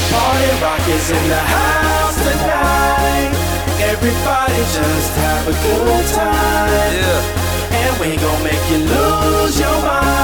Party Rock is in the house tonight. Everybody just have a good time. Yeah. And we gon' make you lose your mind.